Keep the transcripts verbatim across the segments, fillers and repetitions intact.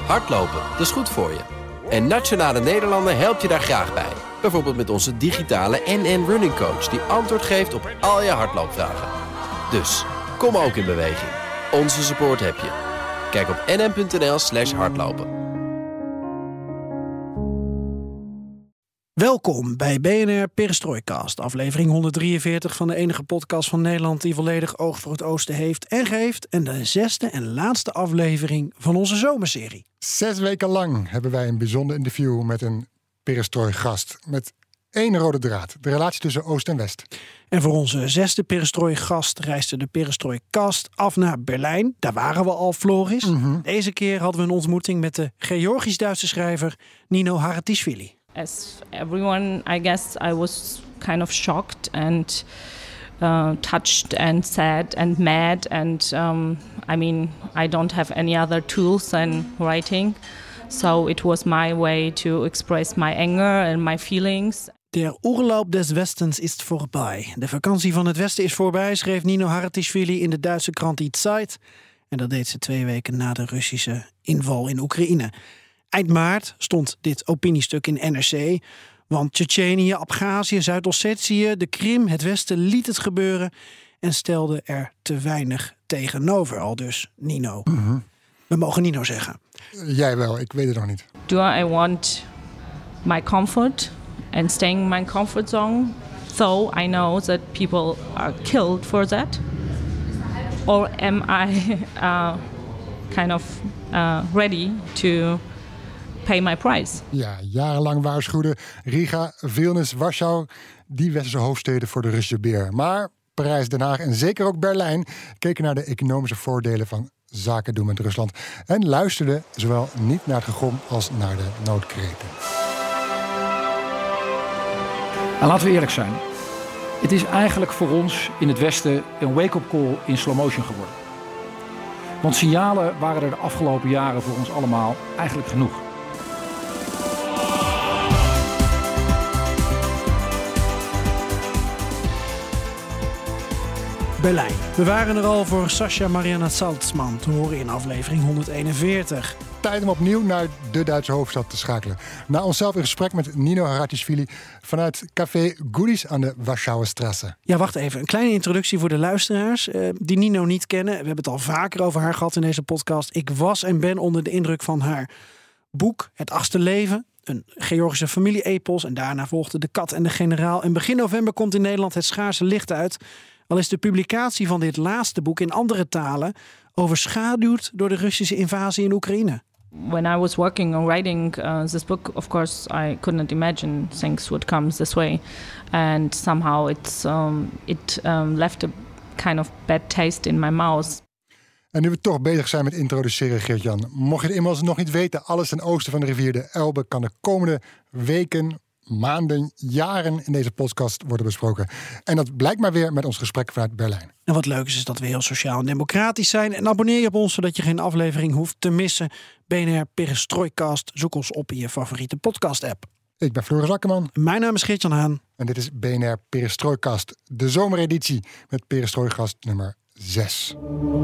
Hardlopen, dat is goed voor je. En Nationale Nederlanden helpt je daar graag bij. Bijvoorbeeld met onze digitale N N Running Coach... die antwoord geeft op al je hardloopvragen. Dus, kom ook in beweging. Onze support heb je. Kijk op nn.nl slash hardlopen. Welkom bij B N R Perestrojkast, aflevering honderddrieënveertig van de enige podcast van Nederland die volledig oog voor het oosten heeft en geeft. En de zesde en laatste aflevering van onze zomerserie. Zes weken lang hebben wij een bijzonder interview met een perestrojgast. Met één rode draad, de relatie tussen Oost en West. En voor onze zesde perestrojgast reisde de perestrojkast af naar Berlijn. Daar waren we al, Floris. Mm-hmm. Deze keer hadden we een ontmoeting met de Georgisch-Duitse schrijver Nino Haratischvili. As everyone, I guess I was kind of shocked and uh, touched and sad and mad. And um, I mean, I don't have any other tools than writing. So it was my way to express my anger and my feelings. Der Urlaub des Westens ist vorbei. De vakantie van het Westen is voorbij, schreef Nino Haratischvili in de Duitse krant Die Zeit. En dat deed ze twee weken na de Russische inval in Oekraïne. Eind maart stond dit opiniestuk in N R C. Want Tsjetsjenië, Abhazie, Zuid-Ossetië, de Krim, het Westen liet het gebeuren en stelde er te weinig tegenover. Al dus Nino. Mm-hmm. We mogen Nino zeggen. Jij wel, ik weet het nog niet. Do I want my comfort and staying in my comfort zone? Though I know that people are killed for that. Or am I uh, kind of uh, ready to pay my price? Ja, jarenlang waarschuwden Riga, Vilnius, Warschau, die westerse hoofdsteden voor de Russische beer. Maar Parijs, Den Haag en zeker ook Berlijn keken naar de economische voordelen van zaken doen met Rusland en luisterden zowel niet naar het gegrom als naar de noodkreten. En laten we eerlijk zijn. Het is eigenlijk voor ons in het Westen een wake-up call in slow motion geworden. Want signalen waren er de afgelopen jaren voor ons allemaal eigenlijk genoeg. Berlijn. We waren er al voor Sascha Mariana Salzman te horen in aflevering honderdeenenveertig. Tijd om opnieuw naar de Duitse hoofdstad te schakelen. Na onszelf in gesprek met Nino Haratischvili vanuit Café Goodies aan de Warschauerstraße. Ja, wacht even. Een kleine introductie voor de luisteraars uh, die Nino niet kennen. We hebben het al vaker over haar gehad in deze podcast. Ik was en ben onder de indruk van haar boek Het Achtste Leven. Een Georgische familie-epos. En daarna volgde De Kat en de Generaal. En begin november komt in Nederland Het Schaarse Licht uit. Al is de publicatie van dit laatste boek in andere talen overschaduwd door de Russische invasie in Oekraïne. When I was working on writing uh, this book, of course, I couldn't imagine things would come this way, and somehow it's um, it um, left a kind of bad taste in my mouth. En nu we toch bezig zijn met introduceren, Geert-Jan, mocht je het inmiddels nog niet weten, alles ten oosten van de rivier de Elbe kan de komende weken, maanden, jaren in deze podcast worden besproken. En dat blijkt maar weer met ons gesprek vanuit Berlijn. En wat leuk is, is dat we heel sociaal en democratisch zijn. En abonneer je op ons, zodat je geen aflevering hoeft te missen. B N R Perestrojkast, zoek ons op in je favoriete podcast-app. Ik ben Floris Akkerman. Mijn naam is Geert-Jan Haan. En dit is B N R Perestrojkast, de zomereditie met Perestrojgast nummer zes.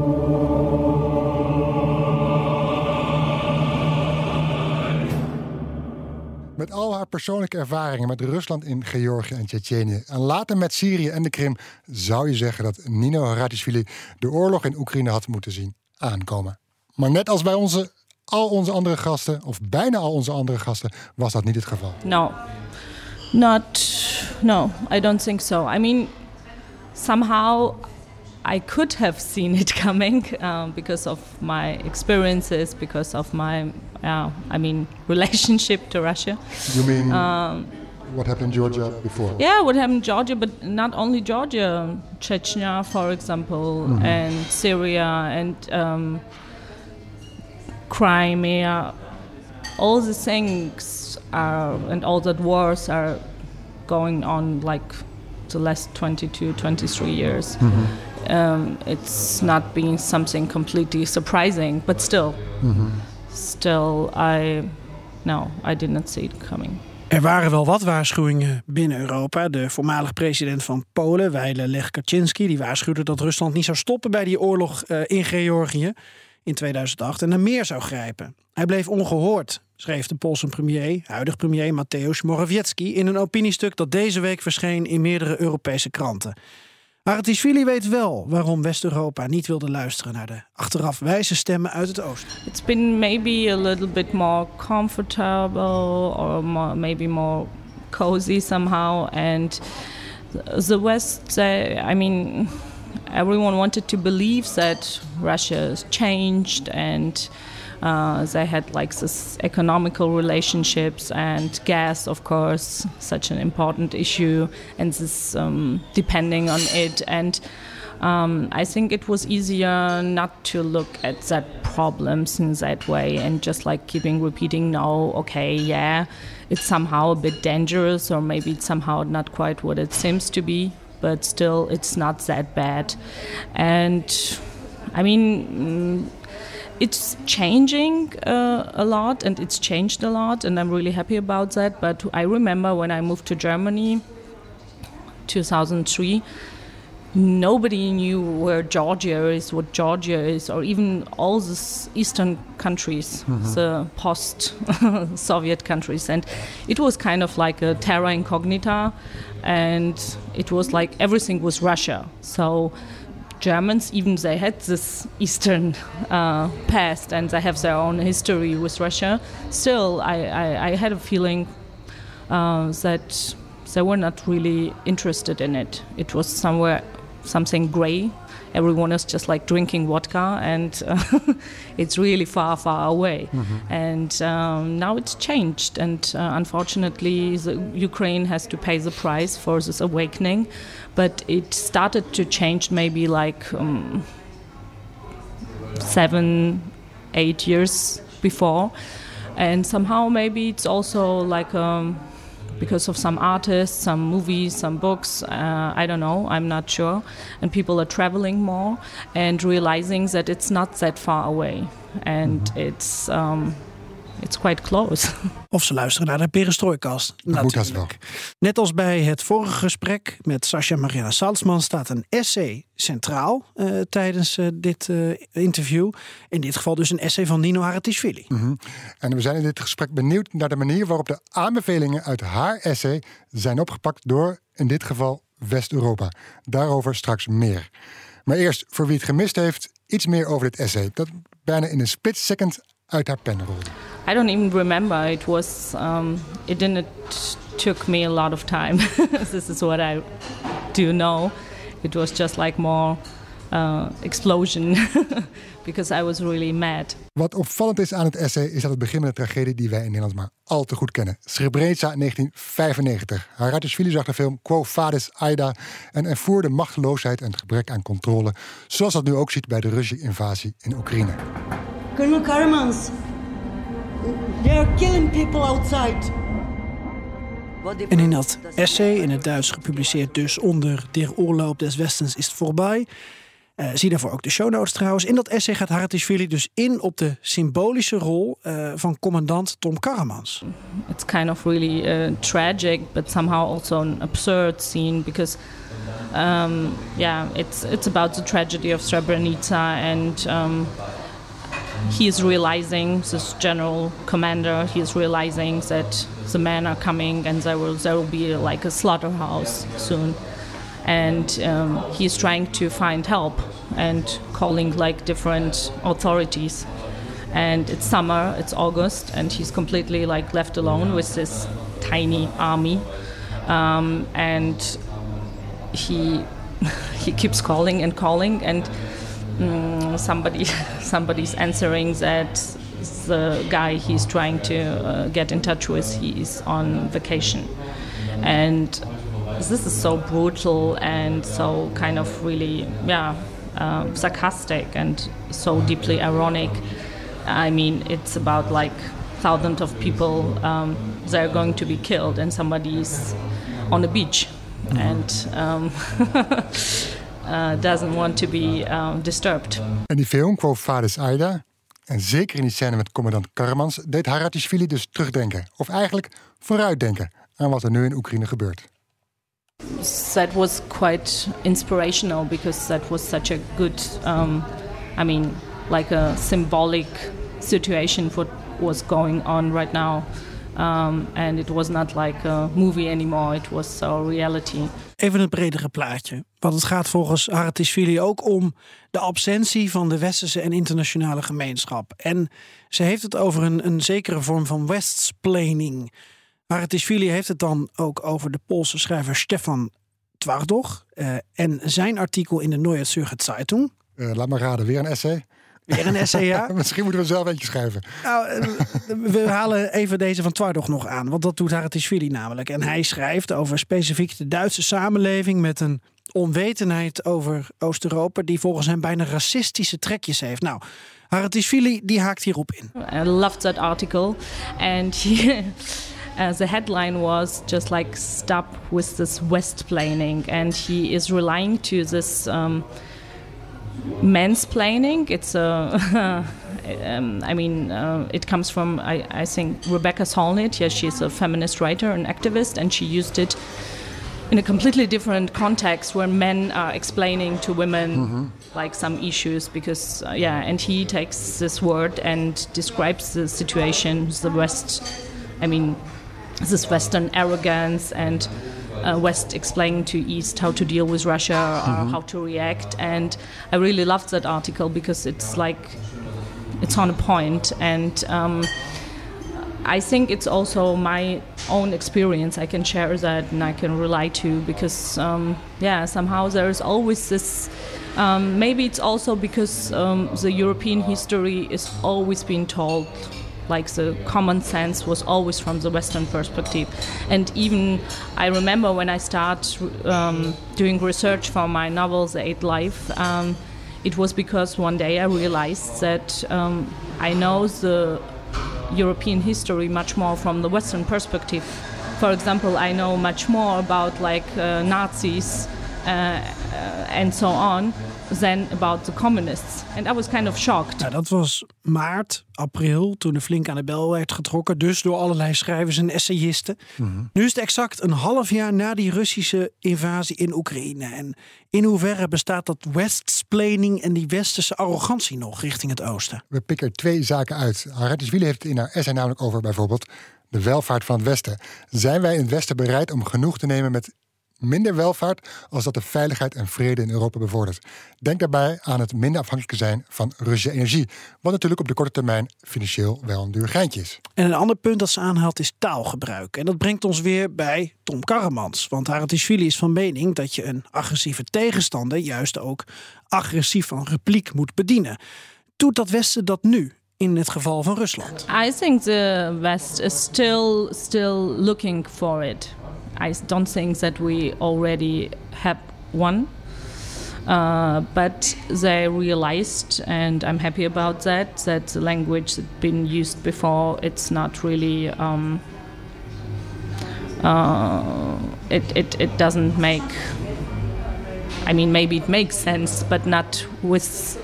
Met al haar persoonlijke ervaringen met Rusland in Georgië en Tsjetsjenië en later met Syrië en de Krim zou je zeggen dat Nino Haratischvili de oorlog in Oekraïne had moeten zien aankomen. Maar net als bij onze, al onze andere gasten, of bijna al onze andere gasten, was dat niet het geval. No, not, no, I don't think so. I mean, somehow I could have seen it coming uh, because of my experiences, because of my, uh, I mean, relationship to Russia. You mean um, what happened in Georgia before? Yeah, what happened in Georgia, but not only Georgia, Chechnya, for example, mm-hmm. and Syria, and um, Crimea. All the things are, and all that wars are going on like the last twenty-two, twenty-three years. Mm-hmm. Um, it's not been something completely surprising, but still, mm-hmm. still, I, no, I didn't see it coming. Er waren wel wat waarschuwingen binnen Europa. De voormalig president van Polen, Wile Lech Kaczynski, die waarschuwde dat Rusland niet zou stoppen bij die oorlog uh, in Georgië. in tweeduizend acht en naar meer zou grijpen. Hij bleef ongehoord, schreef de Poolse premier, huidig premier Mateusz Morawiecki, in een opiniestuk dat deze week verscheen in meerdere Europese kranten. Haratishvili weet wel waarom West-Europa niet wilde luisteren naar de achteraf wijze stemmen uit het oosten. It's been maybe a little bit more comfortable or more, maybe more cozy somehow, and the West, uh, I mean, everyone wanted to believe that Russia has changed and Uh, they had like this economical relationships and gas, of course, such an important issue, and this um, depending on it. And um, I think it was easier not to look at that problems in that way and just like keeping repeating, no, okay, yeah, it's somehow a bit dangerous, or maybe it's somehow not quite what it seems to be, but still it's not that bad. And I mean, mm, it's changing uh, a lot, and it's changed a lot, and I'm really happy about that. But I remember when I moved to Germany, two thousand three, nobody knew where Georgia is, what Georgia is, or even all these Eastern countries, mm-hmm. the post-Soviet countries. And it was kind of like a terra incognita, and it was like everything was Russia. So Germans, even they had this Eastern uh, past and they have their own history with Russia. Still, I, I, I had a feeling uh, that they were not really interested in it. It was somewhere something gray. Everyone is just like drinking vodka, and uh, it's really far, far away. Mm-hmm. And um, now it's changed, and uh, unfortunately, the Ukraine has to pay the price for this awakening. But it started to change maybe like um, seven, eight years before, and somehow maybe it's also like um, because of some artists, some movies, some books, uh, I don't know, I'm not sure. And people are traveling more and realizing that it's not that far away. And mm-hmm. it's um, it's quite close. Of ze luisteren naar de Perestrojkast, natuurlijk. Net als bij het vorige gesprek met Sascha Mariana Salzman staat een essay centraal uh, tijdens uh, dit uh, interview. In dit geval dus een essay van Nino Haratishvili. Mm-hmm. En we zijn in dit gesprek benieuwd naar de manier waarop de aanbevelingen uit haar essay zijn opgepakt door, in dit geval, West-Europa. Daarover straks meer. Maar eerst, voor wie het gemist heeft, iets meer over dit essay. Dat bijna in een split second uit haar pen rolde. I don't even remember. It was. Um, it didn't took me a lot of time. This is what I do know. It was just like more uh, explosion because I was really mad. Wat opvallend is aan het essay is dat het begint met een tragedie die wij in Nederland maar al te goed kennen. Srebrenica negentien vijfennegentig. Haratishvili zag de film Quo Vadis Aida en ervoer de machteloosheid en het gebrek aan controle, zoals dat nu ook ziet bij de Russische invasie in Oekraïne. Colonel Karmans, they are killing people outside. En in dat essay, in het Duits gepubliceerd dus onder Der Oorlog des Westens ist vorbei. Uh, zie daarvoor ook de show notes trouwens. In dat essay gaat Haratishvili dus in op de symbolische rol uh, van commandant Tom Karmans. It's kind of really uh, tragic, but somehow also an absurd scene because um, yeah, it's it's about the tragedy of Srebrenica, and um, he is realizing, this general commander, he is realizing that the men are coming and there will there will be like a slaughterhouse soon. And um, he is trying to find help and calling like different authorities. And it's summer, it's August, and he's completely like left alone with this tiny army. Um, and he he keeps calling and calling, and um, somebody somebody's answering that the guy he's trying to uh, get in touch with, he is on vacation. And this is so brutal and so kind of really, yeah, uh, sarcastic and so deeply ironic. I mean, it's about like thousands of people, um, they're going to be killed and somebody's on the beach mm-hmm. and um, uh, doesn't want to be um, disturbed. En die film, Quo Vadis Aida, en zeker in die scène met commandant Karmans, deed Haratishvili dus terugdenken. Of eigenlijk vooruitdenken aan wat er nu in Oekraïne gebeurt. That was quite inspirational because that was such a good, um, I mean, like a symbolic situation for what's going on right now. Um, and it was not like a movie anymore, it was a reality. Even het bredere plaatje. Want het gaat volgens Haratischvili ook om de absentie van de westerse en internationale gemeenschap. En ze heeft het over een, een zekere vorm van Westsplaining. Haratischvili heeft het dan ook over de Poolse schrijver Stefan Twardog. Uh, en zijn artikel in de Neue Zürcher Zeitung. Uh, laat maar raden, weer een essay? Weer een essay, ja. Misschien moeten we zelf eentje schrijven. Nou, we halen even deze van Twardog nog aan. Want dat doet Haratischvili namelijk. En hij schrijft over specifiek de Duitse samenleving met een onwetendheid over Oost-Europa die volgens hem bijna racistische trekjes heeft. Nou, Haratischvili die haakt hierop in. I loved that article. And he, uh, the headline was just like, stop with this West-planning. And he is relying to this... Um, mansplaining. It's a, um, I mean, uh, it comes from I, I think Rebecca Solnit. Yeah, she's a feminist writer and activist, and she used it in a completely different context where men are explaining to women mm-hmm. like some issues. Because uh, yeah, and he takes this word and describes the situation, the West. I mean, this Western arrogance and. Uh, West explaining to East how to deal with Russia or mm-hmm. how to react, and I really loved that article because it's like it's on a point, and um, I think it's also my own experience. I can share that and I can rely to because um, yeah, somehow there is always this. Um, maybe it's also because um, the European history is always being told. Like the common sense was always from the Western perspective. And even I remember when I started um, doing research for my novel, The Eighth Life, um, it was because one day I realized that um, I know the European history much more from the Western perspective. For example, I know much more about like uh, Nazis uh, uh, and so on than about the communists. And I was kind of shocked. Nou, dat was maart, april, toen er flink aan de bel werd getrokken. Dus door allerlei schrijvers en essayisten. Mm-hmm. Nu is het exact een half jaar na die Russische invasie in Oekraïne. En in hoeverre bestaat dat Westsplaining en die westerse arrogantie nog richting het oosten? We pikken er twee zaken uit. Haratischvili heeft het in haar essay namelijk over bijvoorbeeld de welvaart van het Westen. Zijn wij in het Westen bereid om genoeg te nemen met minder welvaart als dat de veiligheid en vrede in Europa bevordert? Denk daarbij aan het minder afhankelijk zijn van Russische energie, wat natuurlijk op de korte termijn financieel wel een duur geintje is. En een ander punt dat ze aanhaalt is taalgebruik. En dat brengt ons weer bij Tom Karremans. Want Haratischvili is van mening dat je een agressieve tegenstander juist ook agressief van repliek moet bedienen. Doet dat Westen dat nu? In het geval van Rusland. I think the West is still still looking for it. I don't think that we already have one, uh, but they realized, and I'm happy about that, that the language that's been used before, it's not really, um, uh, it, it, it doesn't make, I mean, maybe it makes sense, but not with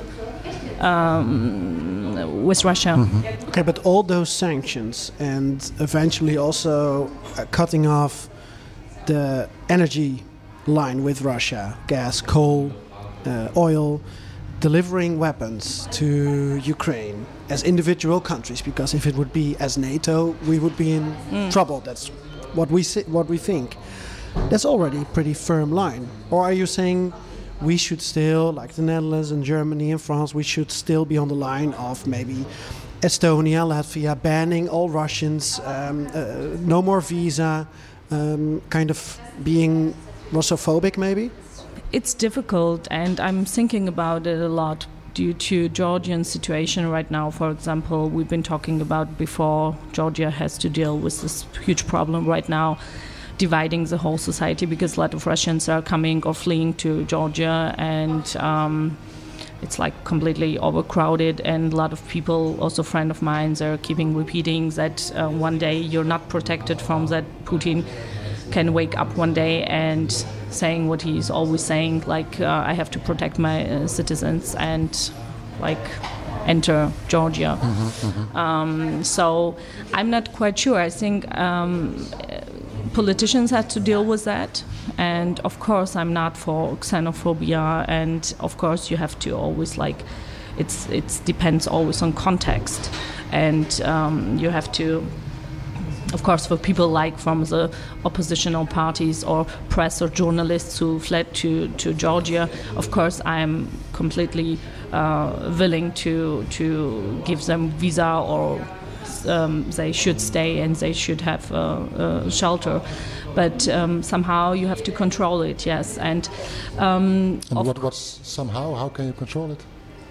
um, with Russia. Mm-hmm. Okay, but all those sanctions and eventually also uh, cutting off the energy line with Russia, gas, coal, uh, oil, delivering weapons to Ukraine as individual countries, because if it would be as NATO, we would be in mm. trouble. That's what we si- what we think. That's already a pretty firm line. Or are you saying we should still, like the Netherlands and Germany and France, we should still be on the line of maybe Estonia, Latvia, banning all Russians, um, uh, no more visa, um, kind of being Russophobic maybe? It's difficult, and I'm thinking about it a lot due to Georgian situation right now. For example, we've been talking about before, Georgia has to deal with this huge problem right now, dividing the whole society, because a lot of Russians are coming or fleeing to Georgia, and um, it's like completely overcrowded, and a lot of people, also friends of mine, are keeping repeating that uh, one day you're not protected from that. Putin can wake up one day and saying what he's always saying, like uh, I have to protect my uh, citizens and like enter Georgia. Mm-hmm, mm-hmm. Um, so I'm not quite sure. I think um, politicians have to deal with that, and of course I'm not for xenophobia, and of course you have to always like it's it depends always on context, and um, you have to. Of course, for people like from the oppositional parties or press or journalists who fled to, to Georgia, of course, I'm completely uh, willing to to give them visa, or um, they should stay and they should have uh, uh, shelter. But um, somehow you have to control it, yes. And, um, and what, what somehow? How can you control it?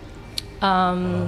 Um,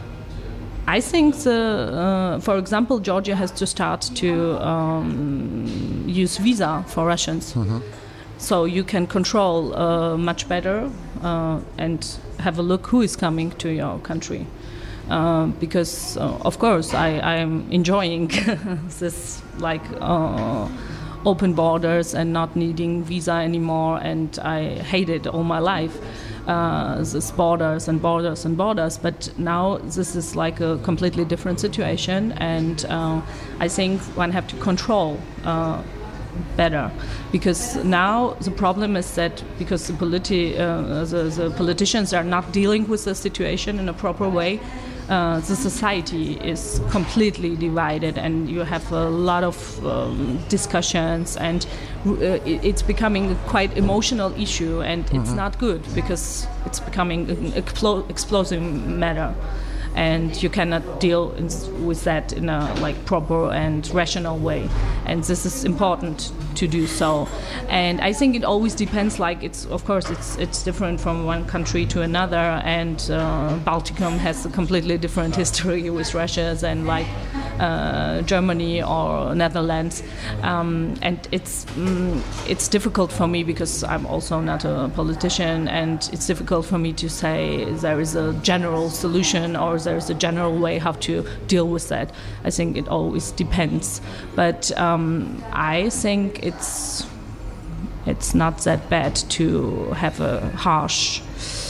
I think, the, uh, for example, Georgia has to start to um, use visa for Russians. Mm-hmm. So you can control uh, much better uh, and have a look who is coming to your country. Uh, because, uh, of course, I am enjoying this, like, uh, open borders and not needing visa anymore, and I hate it all my life. Uh, this borders and borders and borders, but now this is like a completely different situation, and uh, I think one have to control uh, better, because now the problem is that because the, politi- uh, the, the politicians are not dealing with the situation in a proper way, uh, the society is completely divided, and you have a lot of um, discussions, and uh, it's becoming a quite emotional issue, and mm-hmm. it's not good because it's becoming an explo- explosive matter, and you cannot deal in, with that in a like proper and rational way, and this is important to do so. And I think it always depends, like it's of course it's it's different from one country to another, and uh, Baltikum has a completely different history with Russia than like uh, Germany or Netherlands, um, and it's mm, it's difficult for me because I'm also not a politician, and it's difficult for me to say there is a general solution or there's a general way how to deal with that. I think it always depends, but um, I think it's it's not that bad to have a harsh,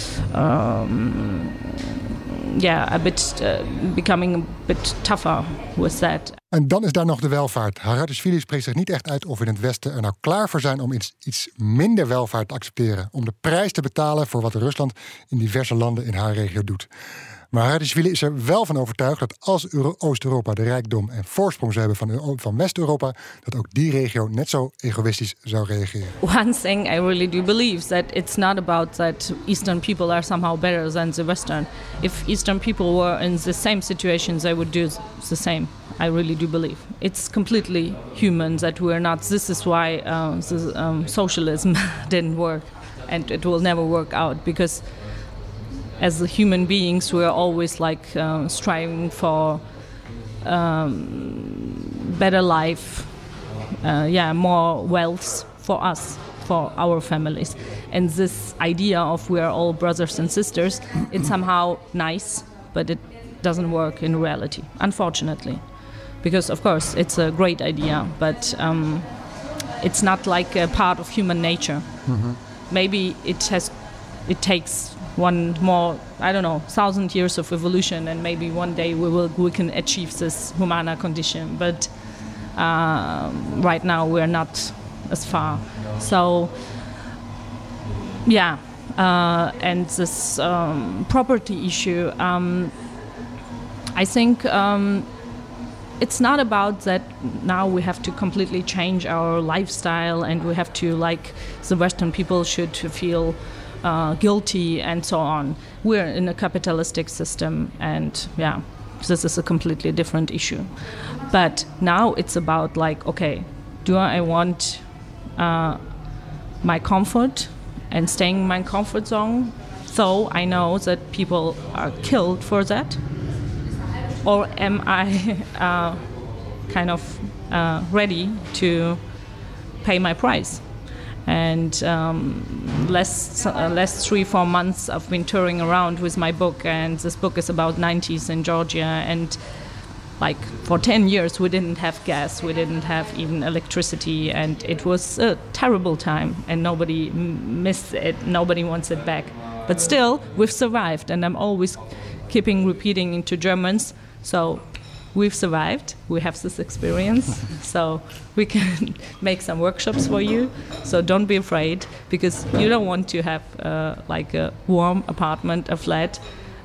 um, yeah, a bit uh, becoming a bit tougher with that. En dan is daar nog de welvaart. Haratishvili spreekt zich niet echt uit of we in het Westen er nou klaar voor zijn om iets, iets minder welvaart te accepteren, om de prijs te betalen voor wat Rusland in diverse landen in haar regio doet. Maar Haratishvili is er wel van overtuigd dat als Euro- Oost-Europa de rijkdom en voorsprong zou hebben van, van West-Europa, dat ook die regio net zo egoïstisch zou reageren. One thing I really do believe that it's not about that Eastern people are somehow better than the Western. If Eastern people were in the same situations, they would do the same. I really do believe. It's completely human that we're not. This is why uh, the, um, socialism didn't work, and it will never work out, because as the human beings, we're always like um, striving for um, better life, uh, yeah, more wealth for us, for our families. And this idea of we're all brothers and sisters, it's somehow nice, but it doesn't work in reality, unfortunately. Because, of course, it's a great idea, but um, it's not like a part of human nature. Mm-hmm. Maybe it has, it takes one more, I don't know, thousand years of evolution, and maybe one day we will we can achieve this humana condition. But uh, right now we're not as far. So yeah, uh, and this um, property issue, um, I think um, it's not about that now we have to completely change our lifestyle and we have to, like, the Western people should feel uh, guilty and so on. We're in a capitalistic system, and yeah, this is a completely different issue. But now it's about, like, okay, do I want uh, my comfort and staying in my comfort zone, so I know that people are killed for that? Or am I uh, kind of uh, ready to pay my price? And um, last, uh, last three, four months I've been touring around with my book, and this book is about nineties in Georgia, and like for ten years we didn't have gas, we didn't have even electricity, and it was a terrible time, and nobody m- missed it, nobody wants it back. But still, we've survived, and I'm always keeping repeating into Germans, so we've survived, we have this experience, so we can make some workshops for you. So don't be afraid, because you don't want to have uh, like a warm apartment, a flat,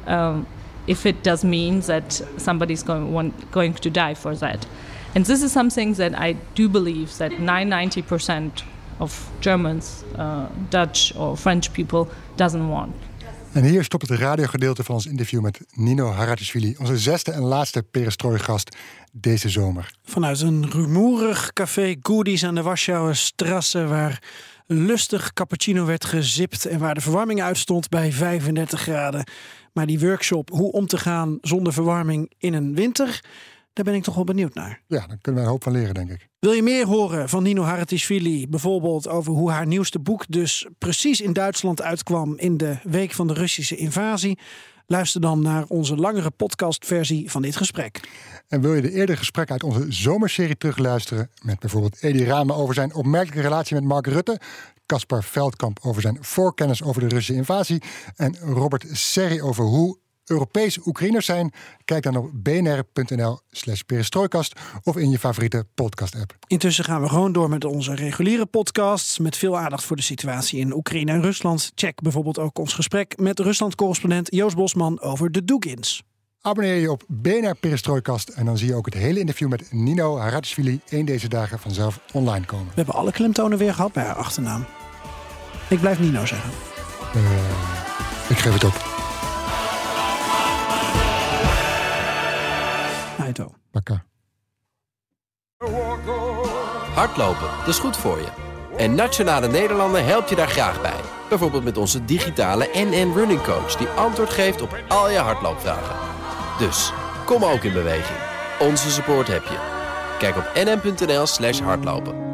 um, if it does mean that somebody's going, want, going to die for that. And this is something that I do believe that ninety percent of Germans, uh, Dutch or French people doesn't want. En hier stopt het radiogedeelte van ons interview met Nino Haratischvili, onze zesde en laatste perestrooigast deze zomer. Vanuit een rumoerig café Goodies aan de Warschauer Strasse, waar lustig cappuccino werd gezipt en waar de verwarming uitstond bij vijfendertig graden. Maar die workshop, hoe om te gaan zonder verwarming in een winter, daar ben ik toch wel benieuwd naar. Ja, daar kunnen we een hoop van leren, denk ik. Wil je meer horen van Nino Haratischvili? Bijvoorbeeld over hoe haar nieuwste boek dus precies in Duitsland uitkwam in de week van de Russische invasie? Luister dan naar onze langere podcastversie van dit gesprek. En wil je de eerdere gesprekken uit onze zomerserie terugluisteren, met bijvoorbeeld Edi Rama over zijn opmerkelijke relatie met Mark Rutte, Caspar Veldkamp over zijn voorkennis over de Russische invasie en Robert Serri over hoe Europese Oekraïners zijn? Kijk dan op bnr.nl slash perestrooikast of in je favoriete podcast-app. Intussen gaan we gewoon door met onze reguliere podcasts met veel aandacht voor de situatie in Oekraïne en Rusland. Check bijvoorbeeld ook ons gesprek met Rusland-correspondent Joost Bosman over de Dugins. Abonneer je op B N R Perestrooikast en dan zie je ook het hele interview met Nino Haratischvili één deze dagen vanzelf online komen. We hebben alle klemtonen weer gehad bij haar achternaam. Ik blijf Nino zeggen. Uh, ik geef het op. Aito. Pakka. Hardlopen, dat is goed voor je. En Nationale Nederlanden helpt je daar graag bij. Bijvoorbeeld met onze digitale N N Running Coach, die antwoord geeft op al je hardloopvragen. Dus, kom ook in beweging. Onze support heb je. Kijk op nn.nl slash hardlopen.